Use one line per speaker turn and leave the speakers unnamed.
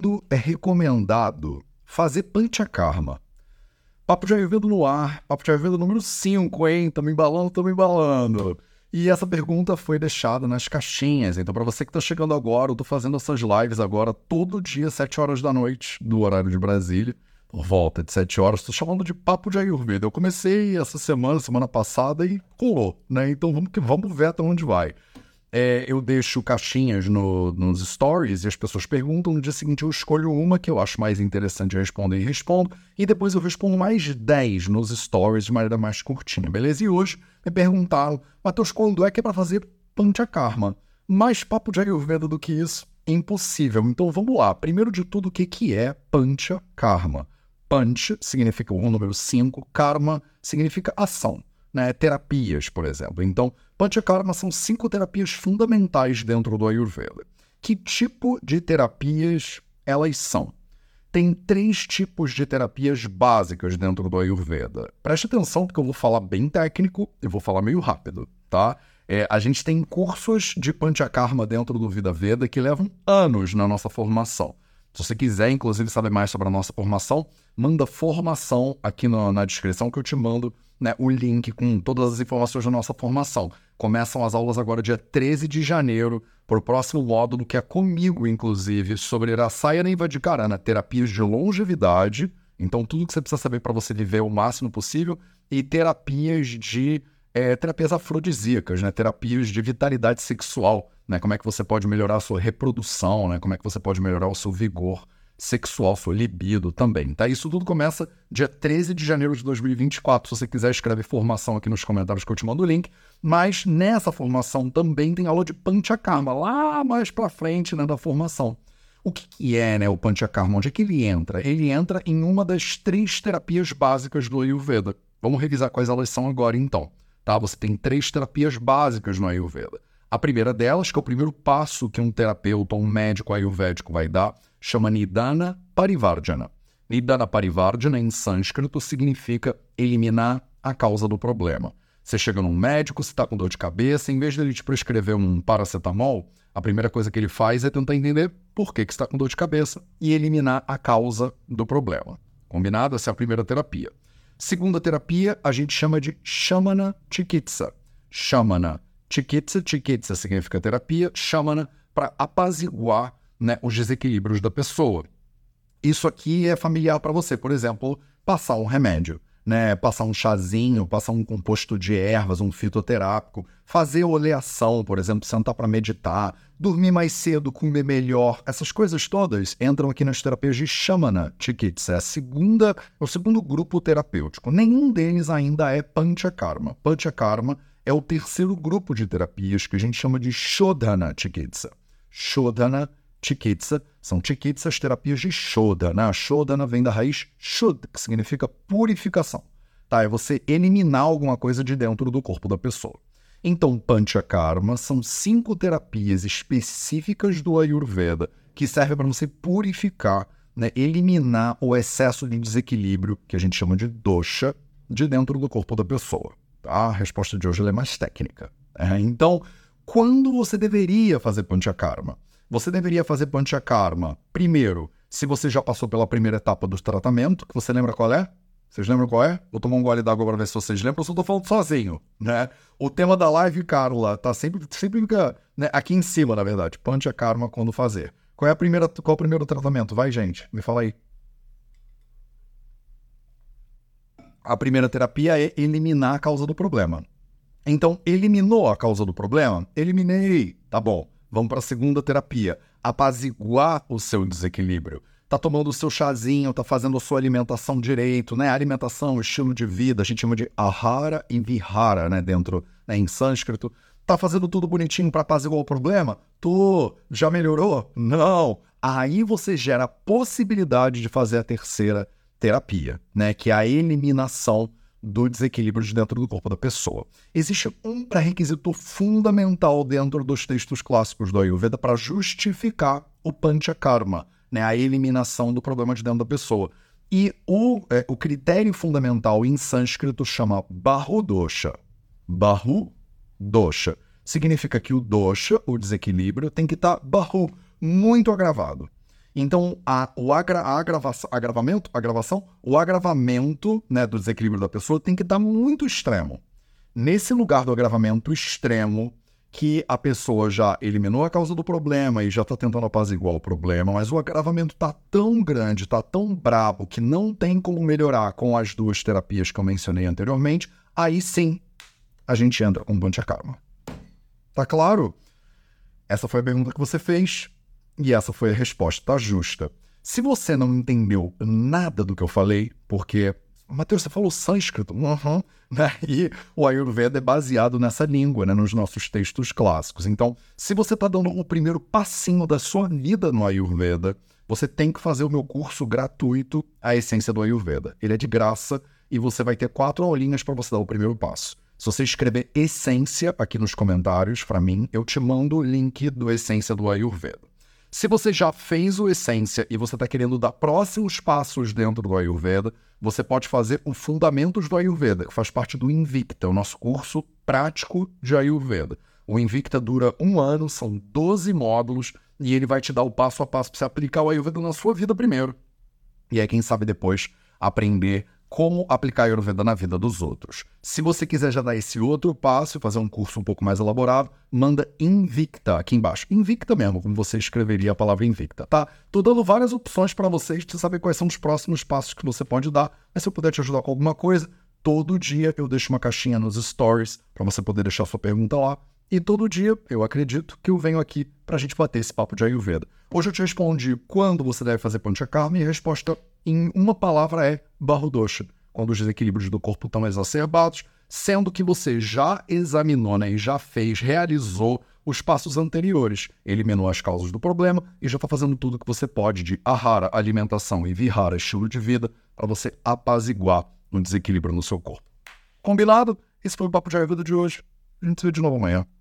quando é recomendado fazer Panchakarma? Papo de Ayurveda no ar, Papo de Ayurveda número 5, hein? Tamo embalando. E essa pergunta foi deixada nas caixinhas. Então, para você que tá chegando agora, eu tô fazendo essas lives agora todo dia, 7 horas da noite, do horário de Brasília. Por volta de 7 horas, tô chamando de Papo de Ayurveda. Eu comecei essa semana passada e colou, né? Então, vamos ver até onde vai. Eu deixo caixinhas nos stories e as pessoas perguntam. No dia seguinte eu escolho uma que eu acho mais interessante responder e respondo. E depois eu respondo mais 10 nos stories de maneira mais curtinha, beleza? E hoje me perguntaram, Matheus, quando é que é para fazer Panchakarma? Mais papo de Ayurveda do que isso? Impossível. Então vamos lá. Primeiro de tudo, o que é Panchakarma? Pancha significa o número 5, karma significa ação, né? Terapias, por exemplo. Então, Panchakarma são 5 terapias fundamentais dentro do Ayurveda. Que tipo de terapias elas são? Tem 3 tipos de terapias básicas dentro do Ayurveda. Preste atenção porque eu vou falar bem técnico e vou falar meio rápido, tá? A gente tem cursos de Panchakarma dentro do Vida Veda que levam anos na nossa formação. Se você quiser, inclusive, saber mais sobre a nossa formação, manda formação aqui na descrição que eu te mando, né, o link com todas as informações da nossa formação. Começam as aulas agora dia 13 de janeiro, para o próximo módulo, que é comigo, inclusive, sobre Rasayana e Vajjikarana, terapias de longevidade. Então, tudo que você precisa saber para você viver o máximo possível, e terapias terapias afrodisíacas, né, terapias de vitalidade sexual, né, como é que você pode melhorar a sua reprodução, né, como é que você pode melhorar o seu vigor sexual, sua libido também, tá? Isso tudo começa dia 13 de janeiro de 2024. Se você quiser, escreve formação aqui nos comentários que eu te mando o link. Mas nessa formação também tem aula de Panchakarma, lá mais pra frente, né, da formação. O que é, né, o Panchakarma? Onde é que ele entra? Ele entra em uma das 3 terapias básicas do Ayurveda. Vamos revisar quais elas são agora, então. Tá? Você tem 3 terapias básicas no Ayurveda. A primeira delas, que é o primeiro passo que um terapeuta, um médico ayurvédico vai dar, chama Nidana Parivarjana. Nidana Parivarjana, em sânscrito, significa eliminar a causa do problema. Você chega num médico, você está com dor de cabeça, em vez dele te prescrever um paracetamol, a primeira coisa que ele faz é tentar entender por que você está com dor de cabeça e eliminar a causa do problema. Combinado? Essa é a primeira terapia. Segunda terapia, a gente chama de Shamana Chikitsa. Shamana Chikitsa significa terapia, Shamana para apaziguar, né, os desequilíbrios da pessoa. Isso aqui é familiar para você, por exemplo, passar um remédio, né, passar um chazinho, passar um composto de ervas, um fitoterápico, fazer oleação, por exemplo, sentar para meditar, dormir mais cedo, comer melhor, essas coisas todas entram aqui nas terapias de Shamana Chikitsa, é o segundo grupo terapêutico. Nenhum deles ainda é Panchakarma. Panchakarma é o terceiro grupo de terapias que a gente chama de Shodhana Chikitsa. Shodhana Chikitsa são chikitsas, terapias de Shodhana. Shodhana vem da raiz Shud, que significa purificação. Tá? É você eliminar alguma coisa de dentro do corpo da pessoa. Então, Panchakarma são 5 terapias específicas do Ayurveda que servem para você purificar, né, eliminar o excesso de desequilíbrio, que a gente chama de dosha, de dentro do corpo da pessoa. Tá? A resposta de hoje ela é mais técnica. Então, quando você deveria fazer Panchakarma? Você deveria fazer Panchakarma, primeiro, se você já passou pela primeira etapa do tratamento, que você lembra qual é? Vocês lembram qual é? Vou tomar um gole d'água para ver se vocês lembram, eu só tô falando sozinho, né? O tema da live, Carla, tá sempre fica, né, aqui em cima, na verdade. Panchakarma, quando fazer. Qual é o primeiro tratamento? Vai, gente, me fala aí. A primeira terapia é eliminar a causa do problema. Então, eliminou a causa do problema? Eliminei. Tá bom. Vamos para a segunda terapia. Apaziguar o seu desequilíbrio. Tá tomando o seu chazinho, tá fazendo a sua alimentação direito, né? Alimentação, estilo de vida, a gente chama de ahara e vihara, né? Dentro, né, em sânscrito. Tá fazendo tudo bonitinho para apaziguar o problema? Já melhorou? Não. Aí você gera a possibilidade de fazer a terceira terapia, né? Que é a eliminação do desequilíbrio de dentro do corpo da pessoa. Existe um pré-requisito fundamental dentro dos textos clássicos do Ayurveda para justificar o Panchakarma, né, a eliminação do problema de dentro da pessoa. E o critério fundamental em sânscrito chama Bahu Dosha. Bahu Dosha. Significa que o dosha, o desequilíbrio, tem que estar Bahu, muito agravado. Então, o agravamento, né, do desequilíbrio da pessoa tem que estar muito extremo. Nesse lugar do agravamento extremo, que a pessoa já eliminou a causa do problema e já está tentando apaziguar o problema, mas o agravamento está tão grande, está tão brabo, que não tem como melhorar com as 2 terapias que eu mencionei anteriormente, aí sim a gente entra com Panchakarma. Tá claro? Essa foi a pergunta que você fez e essa foi a resposta, tá justa. Se você não entendeu nada do que eu falei, porque, Matheus, você falou sânscrito? Né? E o Ayurveda é baseado nessa língua, né? Nos nossos textos clássicos. Então, se você está dando o primeiro passinho da sua vida no Ayurveda, você tem que fazer o meu curso gratuito, A Essência do Ayurveda. Ele é de graça e você vai ter 4 aulinhas para você dar o primeiro passo. Se você escrever Essência aqui nos comentários para mim, eu te mando o link do Essência do Ayurveda. Se você já fez o Essência e você está querendo dar próximos passos dentro do Ayurveda, você pode fazer o Fundamentos do Ayurveda, que faz parte do Invicta, o nosso curso prático de Ayurveda. O Invicta dura 1 ano, são 12 módulos, e ele vai te dar o passo a passo para você aplicar o Ayurveda na sua vida primeiro. E aí, quem sabe depois, aprender como aplicar a Ayurveda na vida dos outros. Se você quiser já dar esse outro passo e fazer um curso um pouco mais elaborado, manda Invicta aqui embaixo. Invicta mesmo, como você escreveria a palavra Invicta, tá? Tô dando várias opções para vocês de saber quais são os próximos passos que você pode dar, mas se eu puder te ajudar com alguma coisa, todo dia eu deixo uma caixinha nos stories para você poder deixar sua pergunta lá. E todo dia, eu acredito, que eu venho aqui pra gente bater esse papo de Ayurveda. Hoje eu te respondi quando você deve fazer Panchakarma e a resposta em uma palavra é Bahudosha, quando os desequilíbrios do corpo estão exacerbados, sendo que você já examinou, né, e já fez, realizou os passos anteriores, eliminou as causas do problema e já está fazendo tudo que você pode de Ahara, alimentação, e Vihara, estilo de vida, para você apaziguar um desequilíbrio no seu corpo. Combinado? Esse foi o Papo de Ayurveda de hoje. A gente se vê de novo amanhã.